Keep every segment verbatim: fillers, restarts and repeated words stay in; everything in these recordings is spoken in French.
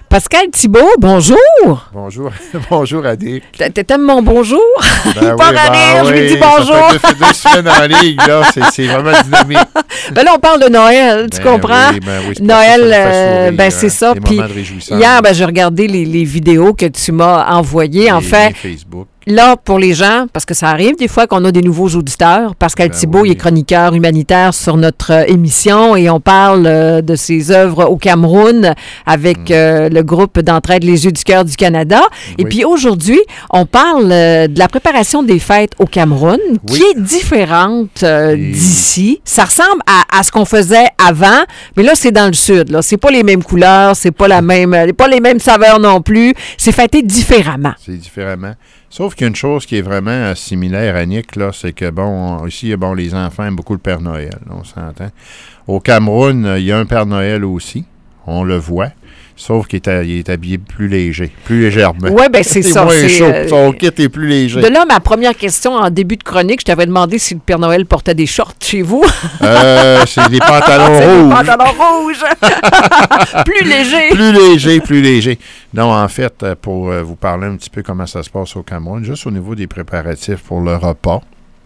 Pascal Thibault, bonjour. Bonjour, bonjour Annick. T'aimes mon bonjour? Ben Pas oui, ben rire, je oui, lui dis bonjour. Ça fait deux, deux semaines en ligne, là, c'est, c'est vraiment dynamique. Ben là, on parle de Noël, tu Ben comprends? oui, ben oui, c'est Noël, pour ça que ça nous fait euh, sourire, ben c'est hein, ça. des Puis moments de réjouissance. hier, ben j'ai regardé les, les vidéos que tu m'as envoyées. En Les- fait, les Facebook. là, pour les gens, parce que ça arrive des fois qu'on a des nouveaux auditeurs, Pascal Ben Thibault, oui. il est chroniqueur humanitaire sur notre euh, émission et on parle euh, de ses œuvres au Cameroun avec Mm. euh, le groupe d'entraide Les Yeux du cœur du Canada. Et Oui. puis aujourd'hui, on parle euh, de la préparation des fêtes au Cameroun, qui Oui. est différente euh, Et- d'ici. Ça ressemble à, à ce qu'on faisait avant, mais là, c'est dans le sud. Là. C'est pas les mêmes couleurs, c'est pas la même, euh, pas les mêmes saveurs non plus. C'est fêté différemment. C'est différemment. Sauf qu'il y a une chose qui est vraiment euh, similaire, Annick, là, c'est que, bon, ici, bon, les enfants aiment beaucoup le Père Noël, là, on s'entend. Au Cameroun, euh, il y a un Père Noël aussi, on le voit, sauf qu'il est, ha- il est habillé plus léger, plus légèrement. Oui, ben c'est ça. moins c'est, chaud, euh, son kit est plus léger. De là, ma première question en début de chronique, je t'avais demandé si le Père Noël portait des shorts chez vous. Euh, c'est des pantalons C'est des rouges. pantalons rouges. Plus léger. Plus léger, plus léger. Non, en fait, euh, pour euh, vous parler un petit peu comment ça se passe au Cameroun, juste au niveau des préparatifs pour le repas,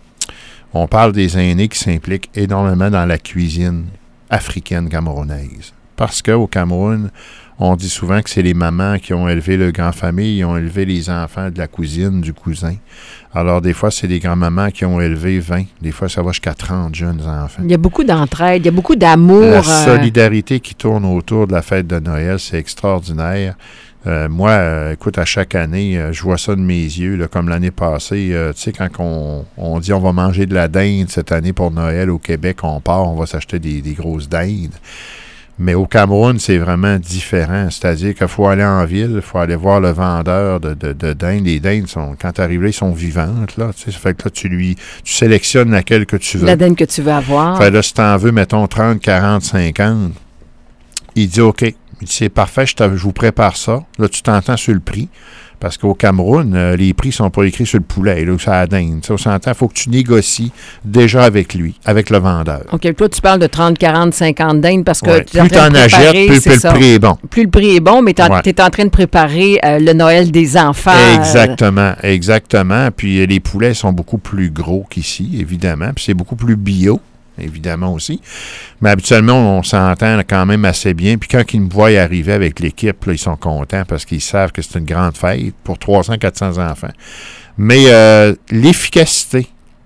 on parle des aînés qui s'impliquent énormément dans la cuisine africaine camerounaise. Parce qu'au Cameroun, on dit souvent que c'est les mamans qui ont élevé le grand-famille, qui ont élevé les enfants de la cousine, du cousin. Alors, des fois, c'est des grands-mamans qui ont élevé vingt. Des fois, ça va jusqu'à trente jeunes enfants. Il y a beaucoup d'entraide, il y a beaucoup d'amour. La euh, solidarité qui tourne autour de la fête de Noël, c'est extraordinaire. Euh, moi, euh, écoute, à chaque année, euh, je vois ça de mes yeux, là, comme l'année passée. Euh, tu sais, quand on, on dit on va manger de la dinde cette année pour Noël au Québec, on part, on va s'acheter des, des grosses dindes. Mais au Cameroun, c'est vraiment différent. C'est-à-dire qu'il faut aller en ville, il faut aller voir le vendeur de, de, de dindes. Les dindes, sont, quand tu arrives là, ils sont vivantes. Là, tu sais, ça fait que là, tu lui tu sélectionnes laquelle que tu veux. la dinde que tu veux avoir. Fait là, si t'en veux, mettons trente, quarante, cinquante, il dit OK. Il dit c'est parfait, je, je vous prépare ça. Là, tu t'entends sur le prix. Parce qu'au Cameroun, euh, les prix sont pas écrits sur le poulet, là, ou sur la dinde. Tu sais, on s'entend, il faut que tu négocies déjà avec lui, avec le vendeur. OK, toi, tu parles de trente, quarante, cinquante dindes parce que Ouais. tu es en Plus train t'en de achètes, préparer, plus, c'est plus ça. le prix est bon. Plus le prix est bon, mais tu Ouais. es en train de préparer euh, le Noël des enfants. euh, Exactement, exactement. Puis euh, les poulets sont beaucoup plus gros qu'ici, évidemment. Puis c'est beaucoup plus bio, évidemment aussi. Mais habituellement, on s'entend quand même assez bien. Puis quand ils me voient arriver avec l'équipe, là, ils sont contents parce qu'ils savent que c'est une grande fête pour trois cents, quatre cents enfants. Mais euh, l'efficacité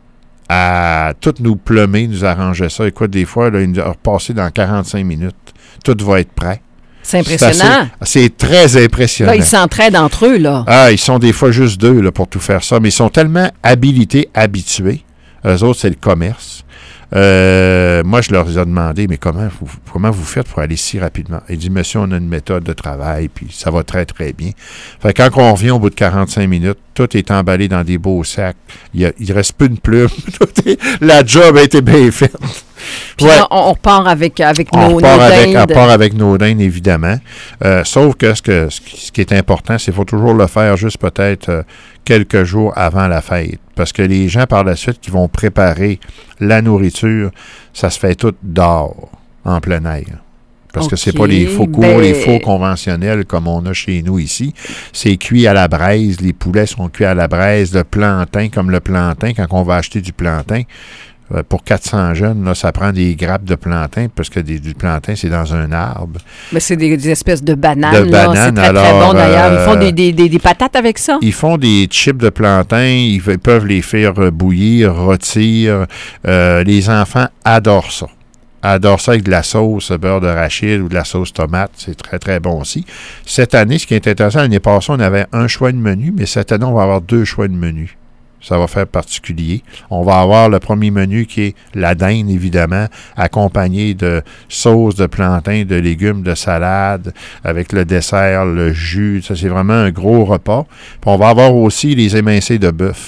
à tout nous plumer, nous arranger ça. Écoute, des fois, là, ils nous ont repassé dans quarante-cinq minutes. Tout va être prêt. c'est C'est impressionnant. assez- C'est très impressionnant. Là, ils s'entraident entre eux, là. Ah, ils sont des fois juste deux là, pour tout faire ça, mais ils sont tellement habilités, habitués. Eux autres, c'est le commerce. Euh, moi, je leur ai demandé, mais comment vous, comment vous faites pour aller si rapidement? Ils disent, monsieur, on a une méthode de travail, puis ça va très, très bien. Fait que quand on revient au bout de quarante-cinq minutes, tout est emballé dans des beaux sacs. Il, y a, il reste plus de plumes. Tout est- la job a été bien faite. Puis Ouais. là, on, on repart avec, avec On nos, nos repart avec, on dindes. repart avec nos dindes, évidemment. Euh, sauf que ce, que ce qui ce qui est important, c'est qu'il faut toujours le faire juste peut-être euh, quelques jours avant la fête. Parce que les gens, par la suite, qui vont préparer la nourriture, ça se fait tout dehors, en plein air. Parce que c'est OK, pas les faux cours, ben- les faux conventionnels comme on a chez nous ici. C'est cuit à la braise. Les poulets sont cuits à la braise. Le plantain, comme le plantain, quand on va acheter du plantain, euh, pour quatre cents jeunes, là, ça prend des grappes de plantain, parce que des, du plantain, c'est dans un arbre. Mais c'est des, des espèces de bananes, De là. bananes, C'est très, très alors, bon, d'ailleurs. Ils font euh, des, des, des, des patates avec ça. Ils font des chips de plantain, ils ve- peuvent les faire euh, bouillir, rôtir. Euh, les enfants adorent ça. Adorent ça avec de la sauce beurre d'arachide ou de la sauce tomate. C'est très, très bon aussi. Cette année, ce qui est intéressant, l'année passée, on avait un choix de menu, mais cette année, on va avoir deux choix de menu. Ça va faire particulier. On va avoir le premier menu qui est la dinde, évidemment, accompagné de sauce de plantain, de légumes, de salade, avec le dessert, le jus. Ça, c'est vraiment un gros repas. Puis on va avoir aussi les émincés de bœuf.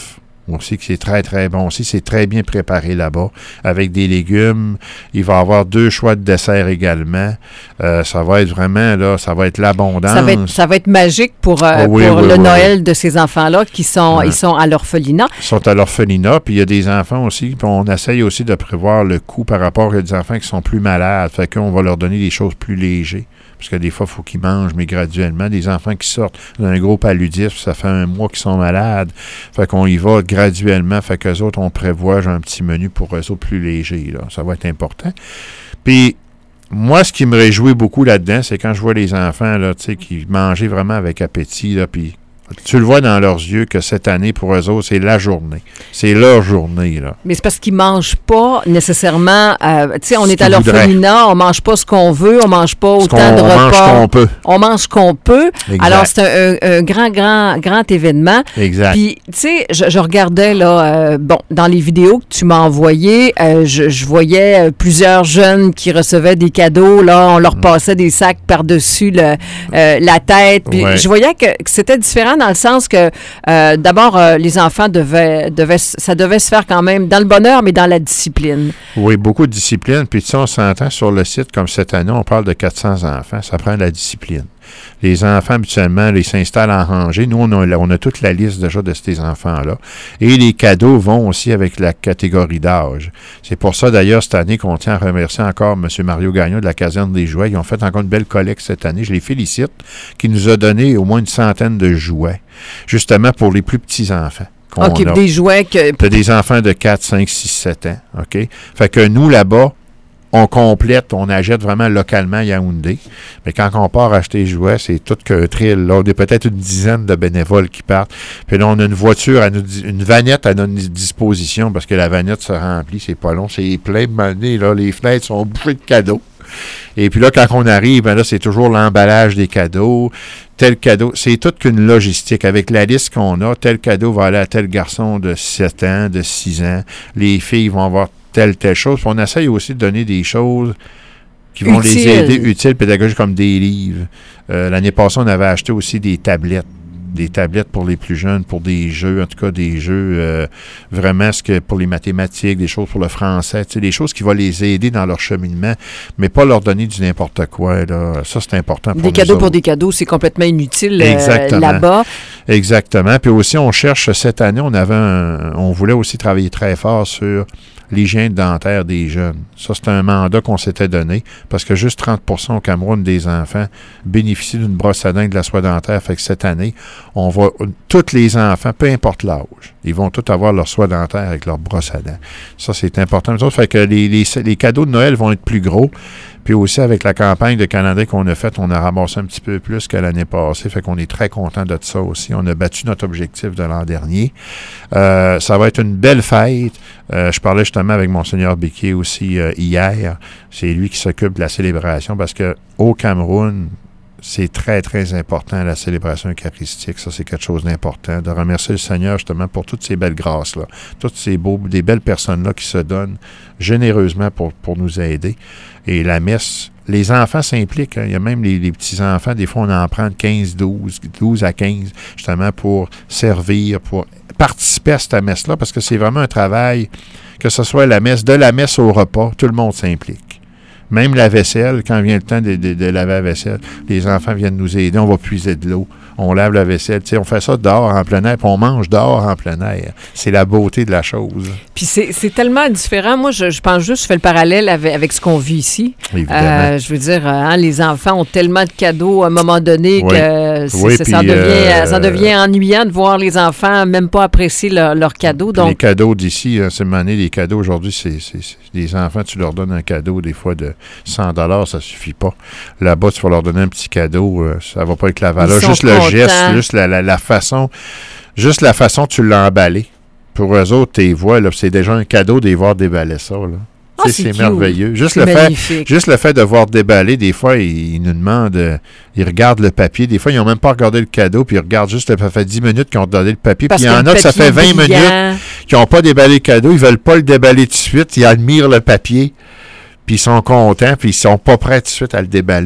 aussi, que c'est très, très bon aussi. C'est très bien préparé là-bas, avec des légumes. Il va y avoir deux choix de dessert également. Euh, ça va être vraiment, là, ça va être l'abondance. Ça va être, ça va être magique pour, euh, oh, oui, pour oui, le oui, Noël oui. de ces enfants-là qui sont, Ouais. ils sont à l'orphelinat. Ils sont à l'orphelinat, puis il y a des enfants aussi, puis on essaye aussi de prévoir le coût par rapport à des enfants qui sont plus malades. Fait qu'on va leur donner des choses plus légères. Parce que des fois, il faut qu'ils mangent, mais graduellement. Des enfants qui sortent d'un gros paludisme, ça fait un mois qu'ils sont malades. Fait qu'on y va graduellement. Fait qu'eux autres, on prévoit j'ai un petit menu pour eux autres plus léger. Là. Ça va être important. Puis, moi, ce qui me réjouit beaucoup là-dedans, c'est quand je vois les enfants là, qui mangeaient vraiment avec appétit, là, puis tu le vois dans leurs yeux que cette année, pour eux autres, c'est la journée. C'est leur journée, là. Mais c'est parce qu'ils ne mangent pas nécessairement... Euh, tu sais, on Ce est à qu'ils l'orphelinat, on ne mange pas ce qu'on veut, on ne mange pas Ce autant qu'on- de on repas. mange ce qu'on peut. On mange ce qu'on peut. Exact. Alors, c'est un, un- un grand, grand, grand événement. Exact. Puis, tu sais, je, je regardais, là, euh, bon, dans les vidéos que tu m'as envoyées, euh, je, je voyais euh, plusieurs jeunes qui recevaient des cadeaux, là, on leur passait des sacs par-dessus le, euh, la tête. Puis, Ouais. je voyais que, que c'était différent dans le sens que, euh, d'abord, euh, les enfants devaient, devaient, ça devait se faire quand même dans le bonheur, mais dans la discipline. Oui, beaucoup de discipline. Puis, tu sais, on s'entend sur le site, comme cette année, on parle de quatre cents enfants. Ça prend de la discipline. Les enfants, habituellement, ils s'installent en rangée. Nous, on a, on a toute la liste déjà de ces enfants-là. Et les cadeaux vont aussi avec la catégorie d'âge. C'est pour ça, d'ailleurs, cette année, qu'on tient à remercier encore M. Mario Gagnon de la Caserne des Jouets. Ils ont fait encore une belle collecte cette année. Je les félicite, qui nous a donné au moins une centaine de jouets, justement pour les plus petits enfants. qu'on OK, a. des jouets que... T'as des enfants de quatre, cinq, six, sept ans, OK? Fait que nous, là-bas, on complète, on achète vraiment localement à Yaoundé. Mais quand on part acheter les jouets, c'est tout qu'un thrill. Là, on est peut-être une dizaine de bénévoles qui partent. Puis là, on a une voiture, à nous, une vanette à notre disposition parce que la vanette se remplit, c'est pas long, c'est plein de monnaie, là. Les fenêtres sont bouchées de cadeaux. Et puis là, quand on arrive, ben là, c'est toujours l'emballage des cadeaux. Tel cadeau, c'est toute qu'une logistique. Avec la liste qu'on a, tel cadeau va aller à tel garçon de sept ans, de six ans. Les filles vont avoir telle, telle chose. Puis on essaye aussi de donner des choses qui vont Utile. les aider, utiles, pédagogiques, comme des livres. Euh, l'année passée, on avait acheté aussi des tablettes. Des tablettes pour les plus jeunes, pour des jeux, en tout cas des jeux euh, vraiment ce que pour les mathématiques, des choses pour le français, tu sais, des choses qui vont les aider dans leur cheminement, mais pas leur donner du n'importe quoi. Là. Ça, c'est important pour Des nous cadeaux autres. pour des cadeaux, c'est complètement inutile euh, Exactement. là-bas. Exactement. Puis aussi, on cherche, cette année, on avait un, on voulait aussi travailler très fort sur l'hygiène dentaire des jeunes. Ça, c'est un mandat qu'on s'était donné parce que juste trente pour cent au Cameroun des enfants bénéficient d'une brosse à dents et de la soie dentaire. Fait que cette année, on va, tous les enfants, peu importe l'âge, ils vont tous avoir leur soie dentaire avec leur brosse à dents. Ça, c'est important. Nous autres, fait que les, les, les cadeaux de Noël vont être plus gros. Puis aussi, avec la campagne de Canada qu'on a faite, on a ramassé un petit peu plus que l'année passée. Fait qu'on est très content de ça aussi. On a battu notre objectif de l'an dernier. Euh, ça va être une belle fête. Euh, je parlais justement avec Monseigneur Biquet aussi euh, hier. C'est lui qui s'occupe de la célébration parce que au Cameroun, c'est très, très important, la célébration eucharistique. Ça, c'est quelque chose d'important. De remercier le Seigneur, justement, pour toutes ces belles grâces-là. Toutes ces beaux, des belles personnes-là qui se donnent généreusement pour, pour nous aider. Et la messe, les enfants s'impliquent. Hein. Il y a même les, les petits-enfants, des fois, on en prend quinze, douze, douze à quinze, justement, pour servir, pour participer à cette messe-là, parce que c'est vraiment un travail, que ce soit la messe, de la messe au repas, tout le monde s'implique. Même la vaisselle, quand vient le temps de, de, de laver la vaisselle, les enfants viennent nous aider, on va puiser de l'eau, on lave la vaisselle. Tu sais, on fait ça dehors en plein air, puis on mange dehors en plein air. C'est la beauté de la chose. Puis c'est, c'est tellement différent. Moi, je, je pense juste, je fais le parallèle avec, avec ce qu'on vit ici. Évidemment. Euh, je veux dire, hein, les enfants ont tellement de cadeaux à un moment donné Oui. que c'est, Oui, c'est- puis, ça, devient, euh, ça devient ennuyant de voir les enfants même pas apprécier leur- leurs cadeaux. Puis les Donc, cadeaux d'ici, hein, c'est mané, les cadeaux aujourd'hui, c'est, c'est, c'est les enfants, tu leur donnes un cadeau des fois de cent dollars, ça suffit pas. Là-bas, tu vas leur donner un petit cadeau, euh, ça va pas être la valeur. Ils sont Juste le contents. geste, juste la, la, la façon, juste la façon que tu l'as emballé. Pour eux autres, tes voix, là, c'est déjà un cadeau de les voir déballer ça. Là. Ah, Tu sais, c'est c'est cute. merveilleux. Juste c'est le fait, magnifique. Juste le fait de voir déballer, des fois, ils, ils nous demandent, euh, ils regardent le papier. Des fois, ils n'ont même pas regardé le cadeau, puis ils regardent juste, ça fait dix minutes qu'ils ont regardé le papier. Parce Puis il y en que a le que ça papier fait vingt brillant. minutes qui n'ont pas déballé le cadeau. Ils veulent pas le déballer tout de suite. Ils admirent le papier, puis ils sont contents, puis ils sont pas prêts tout de suite à le déballer.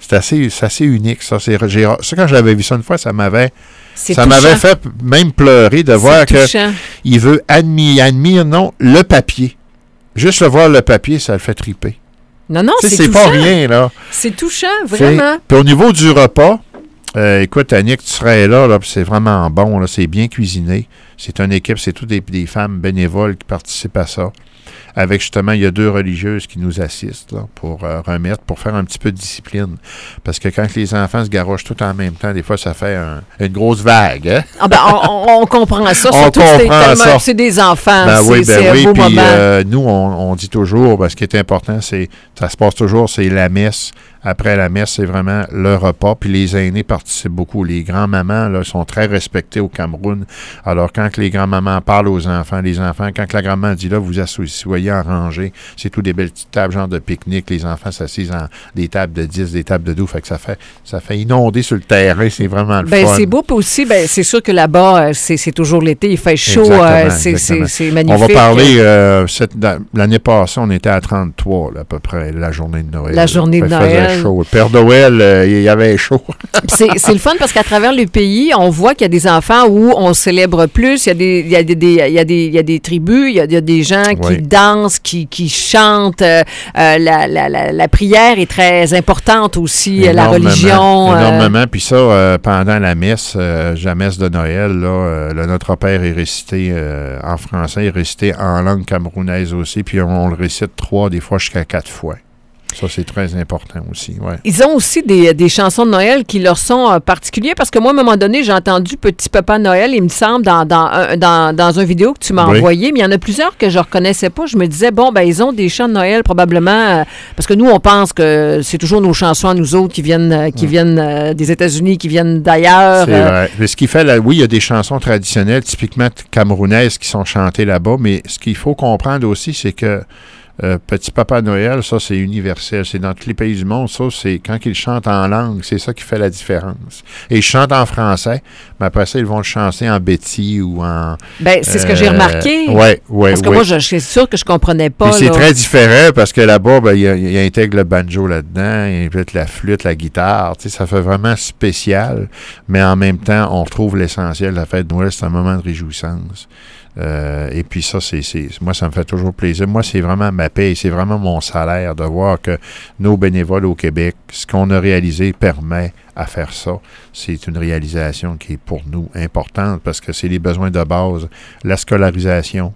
C'est assez, c'est assez unique, ça. C'est, j'ai, ça, quand j'avais vu ça une fois, ça m'avait, C'est ça touchant. m'avait fait même pleurer de voir C'est touchant. qu'il veut admire, admire, non, le papier. Juste le voir, le papier, ça le fait triper. Non, non, Tu sais, c'est c'est touchant. pas rien, là. C'est touchant, vraiment. Puis au niveau du repas, euh, écoute, Annick, tu serais là, là, puis c'est vraiment bon, là, c'est bien cuisiné. C'est une équipe, c'est toutes des, des femmes bénévoles qui participent à ça. Avec justement, il y a deux religieuses qui nous assistent là, pour euh, remettre, pour faire un petit peu de discipline. Parce que quand les enfants se garochent tout en même temps, des fois, ça fait un, une grosse vague. Hein? Ah ben, on, on comprend ça. On Surtout que c'est comprend tellement- ça. c'est des enfants. Ben c'est oui, ben c'est oui. un beau Puis moment. euh, nous, on, on dit toujours, ben, ce qui est important, c'est, ça se passe toujours, c'est la messe. Après la messe, c'est vraiment le repas. Puis les aînés participent beaucoup. Les grands-mamans là, sont très respectés au Cameroun. Alors, quand que les grands-mamans parlent aux enfants, les enfants, quand que la grand-maman dit là, vous asseyez en rangée, c'est tout des belles petites tables, genre de pique-nique. Les enfants s'assisent en des tables de dix, des tables de douze. Fait que ça fait, ça fait inonder sur le terrain. C'est vraiment le Ben, fun. c'est beau. Puis aussi, ben, c'est sûr que là-bas, euh, c'est, c'est toujours l'été. Il fait chaud. Exactement, euh, c'est, exactement. c'est, c'est magnifique. On va parler, euh, cette, l'année passée, on était à trente-trois, là, à peu près, la journée de Noël. La journée de Fait, Noël. faisait chaud. Le Père Noël, euh, il y avait chaud. C'est, c'est le fun parce qu'à travers le pays, on voit qu'il y a des enfants où on célèbre plus. Il y a des, il y a des, des- il y a des, il y a des tribus, il y a, il y a des gens Oui. qui dansent, qui, qui chantent. Euh, euh, la, la, la, la prière est très importante aussi. La Énormément, religion. euh, Énormément. Puis ça, euh, pendant la messe, euh, la messe de Noël, là, euh, le Notre Père est récité euh, en français, est récité en langue camerounaise aussi. Puis on, on le récite trois, des fois jusqu'à quatre fois. Ça, c'est très important aussi, ouais. Ils ont aussi des, des chansons de Noël qui leur sont euh, particulières parce que moi, à un moment donné, j'ai entendu Petit Papa Noël, il me semble, dans, dans, un- dans, dans une vidéo que tu m'as Oui. envoyée, mais il y en a plusieurs que je ne reconnaissais pas. Je me disais, bon, ben ils ont des chants de Noël probablement, euh, parce que nous, on pense que c'est toujours nos chansons à nous autres qui viennent, euh, qui viennent euh, des États-Unis, qui viennent d'ailleurs. C'est euh, vrai. Mais ce qui fait, là, oui, il y a des chansons traditionnelles, typiquement camerounaises, qui sont chantées là-bas, mais ce qu'il faut comprendre aussi, c'est que euh, Petit Papa Noël, ça, c'est universel. C'est dans tous les pays du monde. Ça, c'est quand ils chantent en langue, c'est ça qui fait la différence. Et ils chantent en français, mais après ça, ils vont le chanter en Betty ou en... ben, c'est ce que j'ai euh, remarqué. Oui, oui, Parce que oui. moi, je, je suis sûre que je comprenais pas. Puis c'est là. très différent parce que là-bas, ben, il, y a- il intègre le banjo là-dedans, il intègre la flûte, la guitare. Tu sais, ça fait vraiment spécial, mais en même temps, on retrouve l'essentiel de la fête de Noël, c'est un moment de réjouissance. Euh, et puis ça, c'est, c'est moi, ça me fait toujours plaisir. Moi, c'est vraiment ma paye, c'est vraiment mon salaire de voir que nos bénévoles au Québec, ce qu'on a réalisé permet à faire ça. C'est une réalisation qui est pour nous importante parce que c'est les besoins de base, la scolarisation,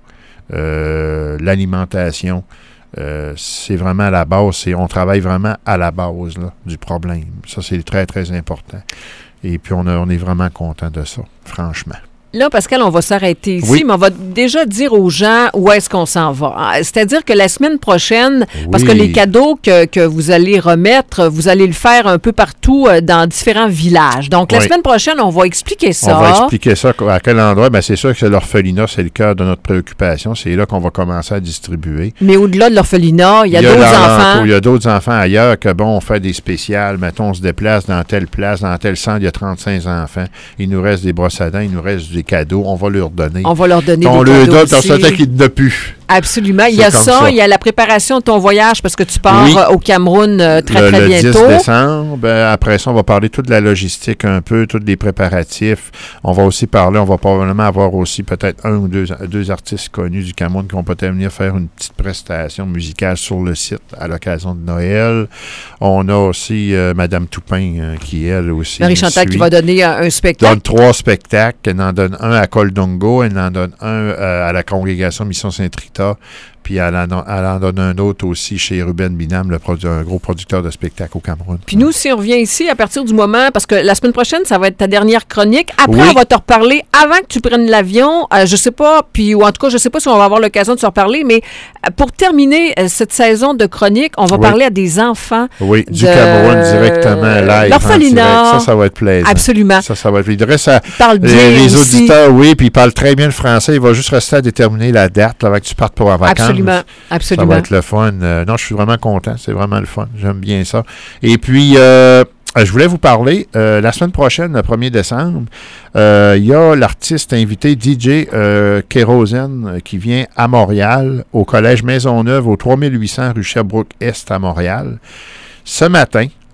euh, l'alimentation. Euh, c'est vraiment à la base, c'est, on travaille vraiment à la base là, du problème. Ça, c'est très, très important. Et puis, on, a, on est vraiment content de ça, franchement. Là, Pascal, on va s'arrêter ici, Oui. mais on va déjà dire aux gens où est-ce qu'on s'en va. Ah, c'est-à-dire que la semaine prochaine, parce que Oui. les cadeaux que, que vous allez remettre, vous allez le faire un peu partout euh, dans différents villages. Donc, la Oui. semaine prochaine, on va expliquer ça. On va expliquer ça à quel endroit. Bien, c'est sûr que l'orphelinat, c'est le cœur de notre préoccupation. C'est là qu'on va commencer à distribuer. Mais au-delà de l'orphelinat, il y a, d'autres l'alentour, enfants. Il y a d'autres enfants ailleurs que, bon, on fait des spéciales. Mettons, on se déplace dans telle place, dans tel centre, il y a trente-cinq enfants. Il nous reste des brosses à dents, il nous reste des cadeaux. On va leur donner. On va leur donner on des leur cadeaux donne, on aussi. s'attend qu'il ne plus. Absolument. Il y C'est a comme ça, ça. il y a la préparation de ton voyage parce que tu pars Oui. euh, au Cameroun euh, très, le, très le bientôt. dix décembre. Ben, après ça, on va parler toute de la logistique un peu, tous les préparatifs. On va aussi parler, on va probablement avoir aussi peut-être un ou deux, deux artistes connus du Cameroun qui vont peut-être venir faire une petite prestation musicale sur le site à l'occasion de Noël. On a aussi euh, Madame Toupin euh, qui, elle aussi, Marie Chantal suit. qui va donner un, un spectacle. donne trois spectacles. Elle en donne un à Coldongo, elle en donne un euh, à la congrégation Mission Saint-Rita, puis elle en, elle en donne un autre aussi chez Ruben Binam, le produ- un gros producteur de spectacles au Cameroun. Puis nous, si on revient ici, à partir du moment, parce que la semaine prochaine, ça va être ta dernière chronique. Après, Oui. on va te reparler avant que tu prennes l'avion. Euh, je sais pas, puis ou en tout cas, je sais pas si on va avoir l'occasion de se reparler, mais euh, pour terminer euh, cette saison de chronique, on va Oui. parler à des enfants. Oui, du de- Cameroun directement live. L'orphelinat. en direct. Ça, ça va être plaisant. Absolument. Ça, ça va être. Il reste à, Parle bien les, les aussi. auditeurs, oui, puis ils parlent très bien le français. Il va juste rester à déterminer la date là, avant que tu partes pour en vacances. Absolument. Ça Absolument. va être le fun. Euh, non, je suis vraiment content. C'est vraiment le fun. J'aime bien ça. Et puis, euh, je voulais vous parler, euh, la semaine prochaine, le premier décembre, euh, il y a l'artiste invité D J euh, Kérosène euh, qui vient à Montréal, au Collège Maisonneuve, au trois mille huit cents rue Sherbrooke-Est à Montréal. Ce matin,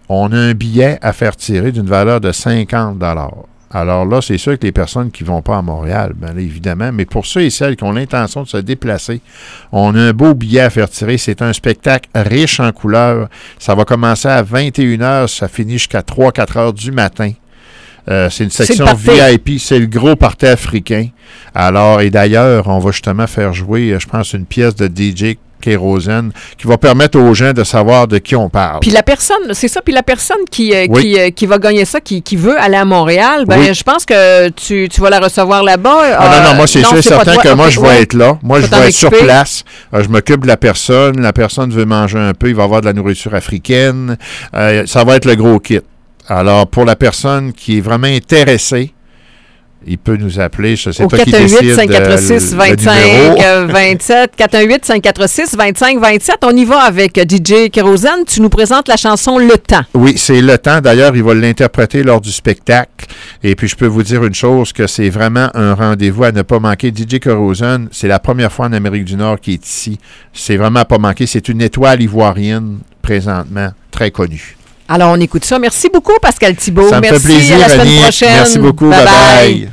on a un billet à faire tirer d'une valeur de cinquante dollars. Alors là, c'est sûr que les personnes qui ne vont pas à Montréal, bien là, évidemment, mais pour ceux et celles qui ont l'intention de se déplacer, on a un beau billet à faire tirer. C'est un spectacle riche en couleurs. Ça va commencer à vingt et une heures, ça finit jusqu'à trois à quatre heures du matin. Euh, c'est une section V I P, c'est le gros party africain. Alors, et d'ailleurs, on va justement faire jouer, je pense, une pièce de D J Kérosène qui va permettre aux gens de savoir de qui on parle. Puis la personne, c'est ça, puis la personne qui, euh, oui. qui, euh, qui va gagner ça, qui, qui veut aller à Montréal, ben oui. je pense que tu, tu vas la recevoir là-bas. Ah euh, non, non, moi, c'est sûr et certain que moi, je vais ouais. être là. Moi, je vais être sur place. Euh, je m'occupe de la personne. La personne veut manger un peu. Il va avoir de la nourriture africaine. Euh, ça va être le gros kit. Alors, pour la personne qui est vraiment intéressée, il peut nous appeler, je ne sais pas qui décide cinq quatre six, vingt-cinq vingt-sept quatre un huit, cinq quatre six, vingt-cinq vingt-sept. On y va avec D J Kérosène. Tu nous présentes la chanson Le Temps. Oui, c'est Le Temps. D'ailleurs, il va l'interpréter lors du spectacle. Et puis, je peux vous dire une chose, que c'est vraiment un rendez-vous à ne pas manquer. D J Kérosène, c'est la première fois en Amérique du Nord qu'il est ici. C'est vraiment à pas manquer. C'est une étoile ivoirienne, présentement, très connue. Alors, on écoute ça. Merci beaucoup, Pascal Thibault. Ça me Merci, fait plaisir, à la semaine Annie. prochaine. Merci beaucoup. Bye bye. Bye.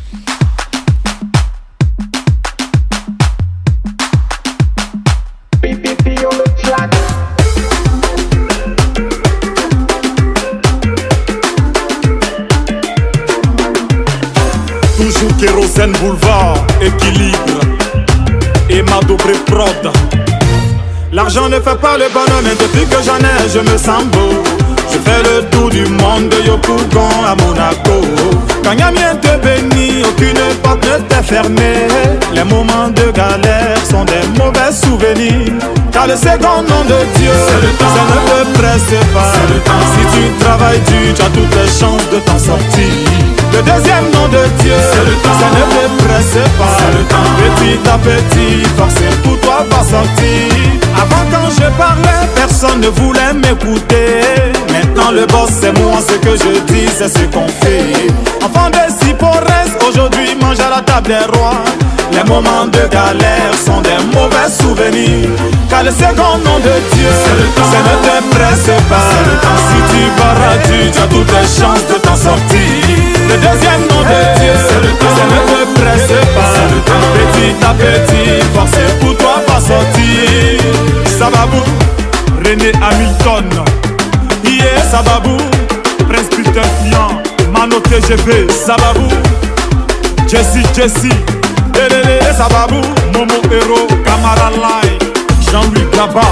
Toujours Kérosène Boulevard, équilibre et ma double prod. L'argent ne fait pas le bonheur, mais depuis que j'en ai, je me sens beau. Je fais le tour du monde de Yopougon à Monaco. Quand Yamien te bénit, aucune porte ne t'est fermée. Les moments de galère sont des mauvais souvenirs. Car le second nom de Dieu, ça ne te presse pas. Si tu travailles dur, tu as toutes les chances de t'en sortir. Le deuxième nom de Dieu, ça ne te presse pas. Petit à petit, forcer pour toi va sortir. Avant quand je parlais, personne ne voulait m'écouter. Maintenant le boss c'est moi, ce que je dis c'est ce qu'on fait. Enfant de Sipores, aujourd'hui mange à la table des rois. Les moments de galère sont des mauvais souvenirs. Car le second nom de Dieu, ça ne te presse pas. Si tu barres tu, tu as toutes les chances de t'en sortir. Le deuxième nom de Dieu, ça ne te presse pas. Petit à petit, forcer pour toi va sortir. Sababou, René Hamilton, yeah, Sababou, Prince Peter Fian, Mano T G V, Sababou, Jessie Jessie, Lelele, Sababou, Momo Hero, Camara Lai, Jean-Louis Gaba.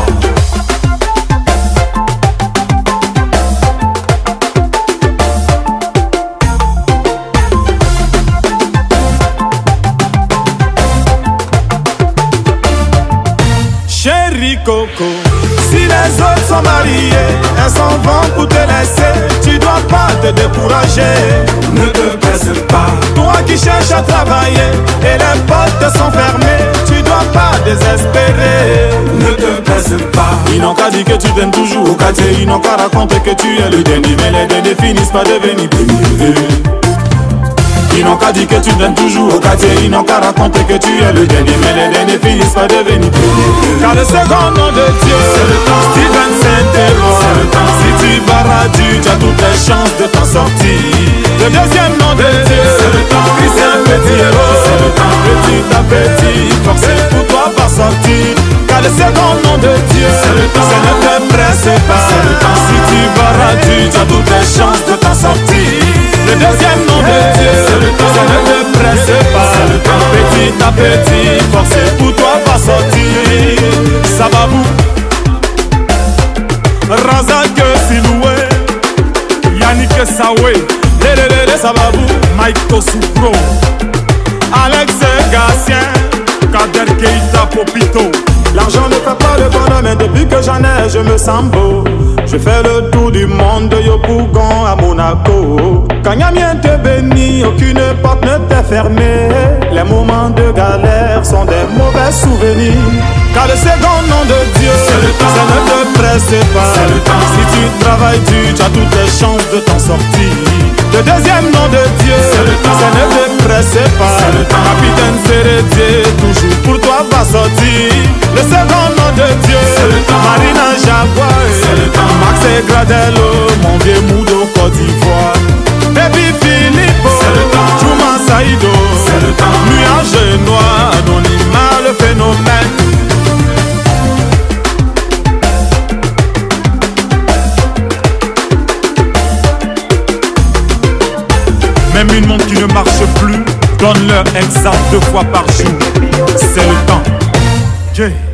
Chérie Coco, si les autres sont mariés, elles s'en vont pour te laisser. Tu dois pas te décourager, ne te baisse pas. Toi qui cherches à travailler et les portes sont fermées, tu dois pas désespérer, ne te baisse pas. Ils n'ont qu'à dire que tu t'aimes toujours au quartier, ils n'ont qu'à raconter que tu es le dernier, mais les derniers finissent par devenir premiers. Ils n'ont qu'à dire que tu donnes toujours au quartier. Ils n'ont qu'à raconter que tu es le dernier, mais les derniers finissent par devenir premiers. Car le second nom de Dieu, c'est le temps. Steven Saint-Héroï, c'est le temps. Si tu barras du, tu as toutes les chances de t'en sortir. Le deuxième nom de Dieu, c'est le temps. Christian Petit Héros, c'est le temps. Petit à petit, forcé pour toi va sortir. Car le second nom de Dieu, c'est le temps. Ça ne te presse pas, c'est le temps. Si tu barras du, tu as toutes les chances de t'en sortir. Le deuxième nom de Dieu, c'est le temps. Ça ne te presse pas, c'est le temps. Petit à petit, forcé pour toi va sortir. Sababou, Razak Siloué, Yannick Saoué, Lelele Sababou, Mike Tosoupro, Alex Gassien, Kader Keita Popito. L'argent ne fait pas le bonheur, mais depuis que j'en ai, je me sens beau. Je fais le tour du monde de Yopougon à Monaco. Quand Yamien te bénit, aucune porte ne t'est fermée. Les moments de galère sont des mauvais souvenirs. Car le second nom de Dieu, c'est le temps. Ça ne te presse pas, c'est le temps. Si tu travailles dur, tu as toutes les chances de t'en sortir. Le deuxième nom de Dieu, c'est le temps. Ça ne te presse pas, c'est le temps. Capitaine Sérédier, toujours pour toi va sortir. Le second nom de Dieu, c'est le temps. Marina Jaguar, c'est le temps. Max et Gradello, mon vieux l'heure exacte deux fois par jour. C'est le temps. Yeah.